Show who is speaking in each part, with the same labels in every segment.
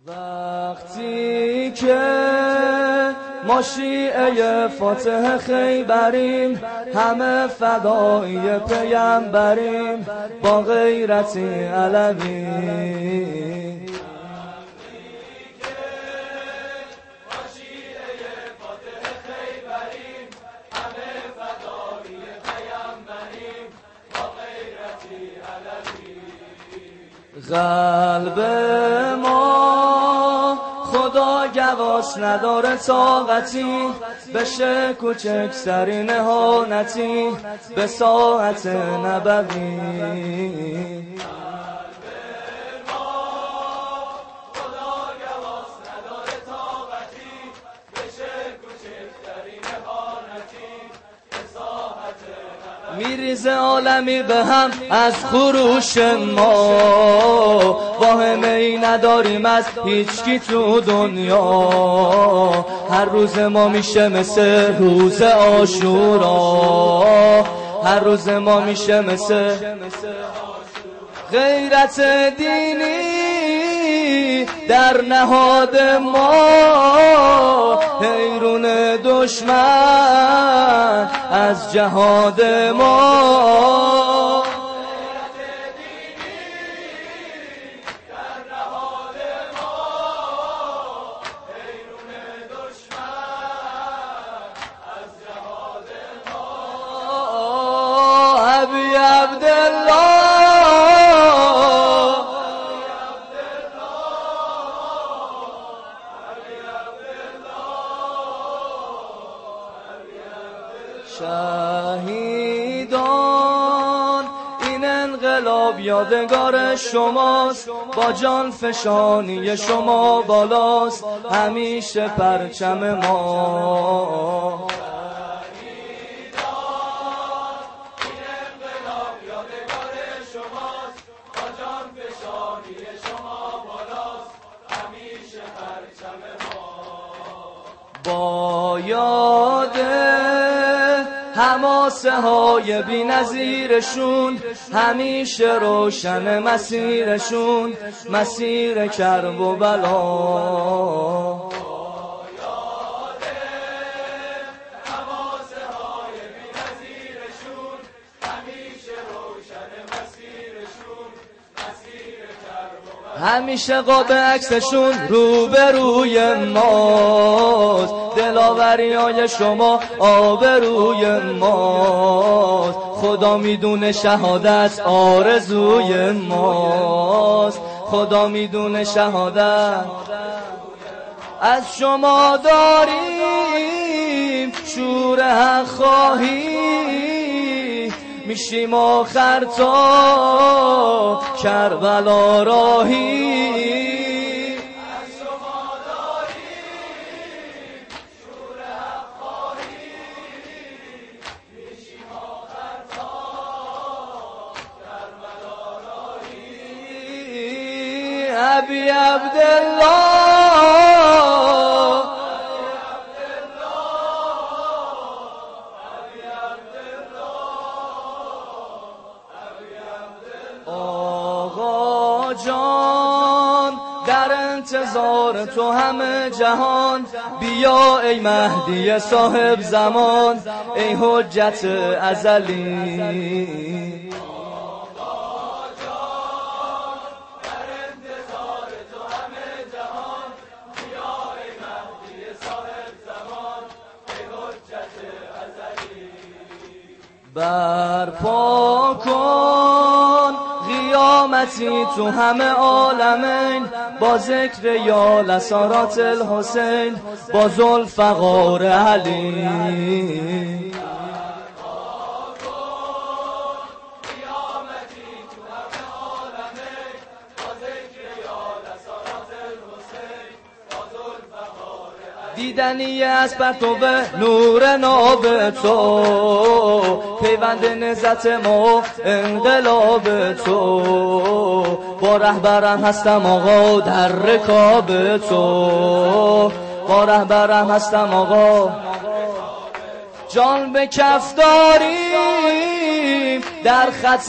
Speaker 1: وقتی که ما شیعه فاتح خیبریم، همه فدای پیامبریم، با غیرتی علوی. قلب ما خدا گواش نداره طاقتی، بشه کوچکترین اهانتی به ساعت نبوی. میریزه عالمی به هم از خروش ما، واهمه ای نداریم از هیچکی تو دنیا. هر روز ما میشه مثل روز عاشورا، هر روز ما میشه مثل غیرت دینی در نهاد ما، حیرون دشمن از جهاد ما. ابی عبدالله شهیدان، این انقلاب یادگار شماست، با جان فشانی شما بالاست همیشه پرچم ما. با یاد حماسه های بی نظیرشون همیشه روشن مسیرشون، مسیر کرب و بلا. همیشه قاب عکسشون روبروی ماست، دلاوری های شما آبروی ماست. خدا میدونه شهادت آرزوی ماست، خدا میدونه شهادت از شما داریم شور حق خواهی، میشیم آخر تا کربلا راهی. از شما داریم شور حق خواهی، میشیم آخر تا کربلا راهی. ابی عبدالله آقا جان، در انتظار تو همه جهان، بیا ای مهدی صاحب زمان، ای حجت ازلی. برپا کن قیامتی تو همه عالمین، با ذکر یا لسارات الحسین، با ذوالفقار علی. دیدنی از پرتو نور ناب تو، پیوند نزت ما انقلاب تو، با رهبرم هستم آقا در رکاب تو، با رهبرم هستم آقا جان به کف داریم در خط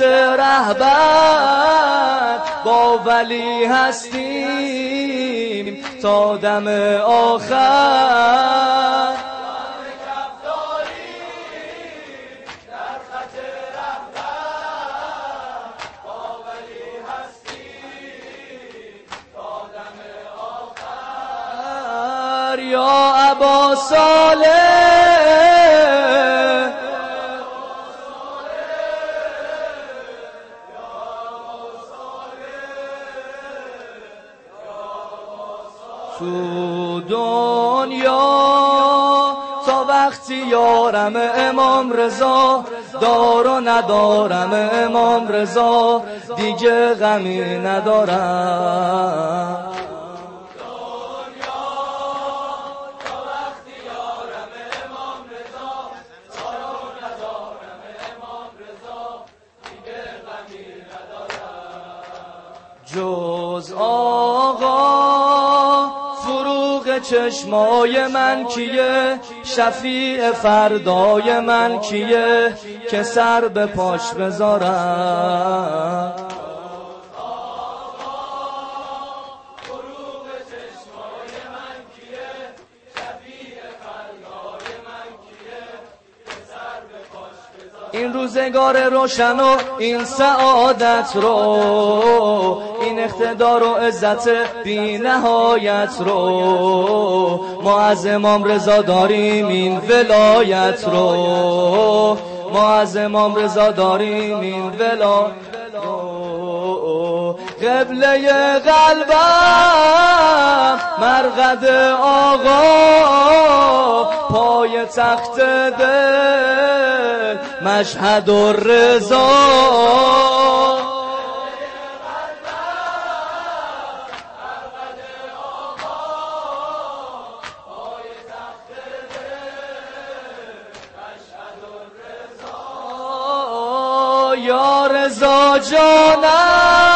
Speaker 1: رهبر، با ولی هستیم تا دم آخر. یا ابا صالح تو دنیا تا وقتی یارم امام رضا، دار و ندارم امام رضا، دیگه غمی ندارم. جز آقا فروغ چشمای من کیه، شفیع فردای من کیه که سر به پاش بذارم. این روزگار روشن و این سعادت رو، این اقتدار و عزت بی نهایت رو، ما از امام رضا داریم این ولایت رو، ما از امام رضا داریم این ولایت رو. قبله قلبم مرقد آقا، پای تخت دل مشهد الرضا. یا رضا جانم